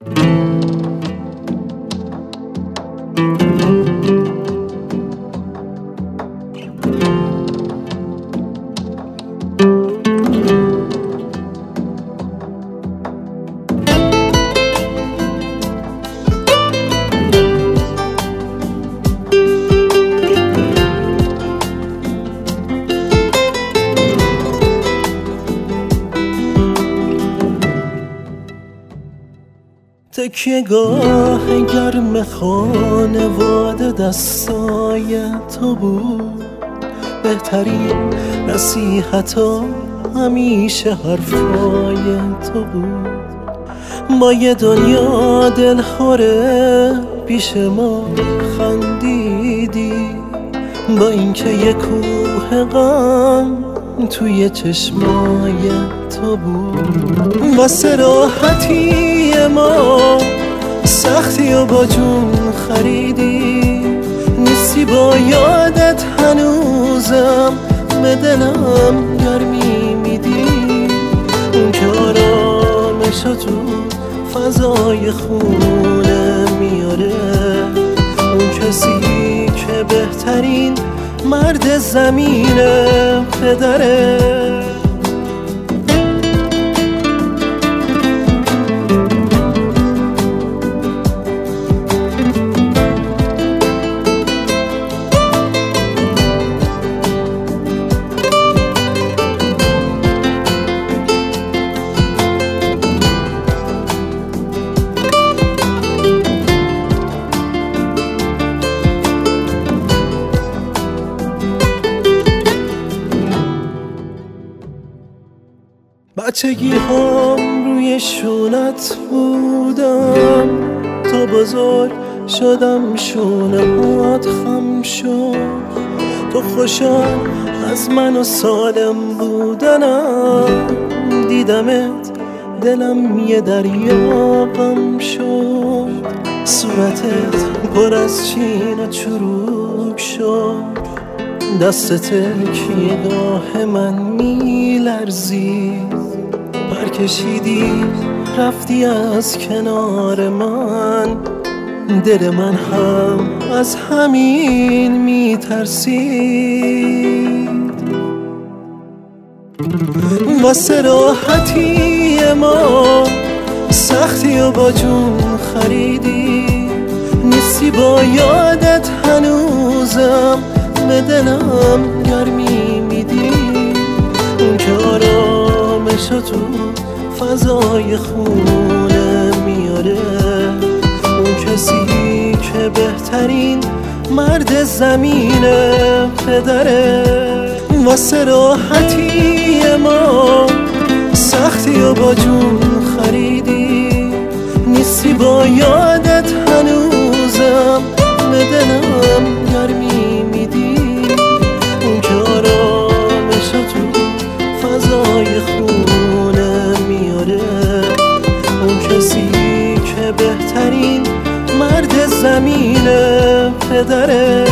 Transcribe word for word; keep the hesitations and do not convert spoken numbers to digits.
تکیه گاه گرم خانواده دستای تو بود، بهترین نصیحتا همیشه حرفای تو بود. با یه دنیا دلخوره پیش ما خندیدی، با اینکه یه کوه غم توی چشمای تو بود. واسه راحتی ما سختی و با جون خریدی، نیستی با یادت هنوزم به دلم گرمی میدی. اون که آرامشو تو فضای خونه میاره، اون کسی که بهترین مرد زمینه پدره. بچگی هم روی شونت بودم، تا بزرگ شدم شونه هات خم شد. تو خوشم از من و سالم بودنم، دیدمت دلم یه دریا غم شد. صورتت پر از چین و چروک شد، دست تکیه‌گاه من میلرزید. پر کشیدی رفتی از کنار من، دل من هم از همین میترسید. واسه راحتی ما سختی و با جون خریدی، نیستی با یادت هنوزم به دلم گرمی میدی. اون که آرامشو تو فضای خونه میاره، اون کسی که بهترین مرد زمینه پدره. واسه راحتی ما سختی و با جون خریدی، نیستی با یادت هنوزم به دلم گرمی میدی. اون که آرامشو تو فضای خونه میاره، اون کسی که بهترین مرد زمینه پدره.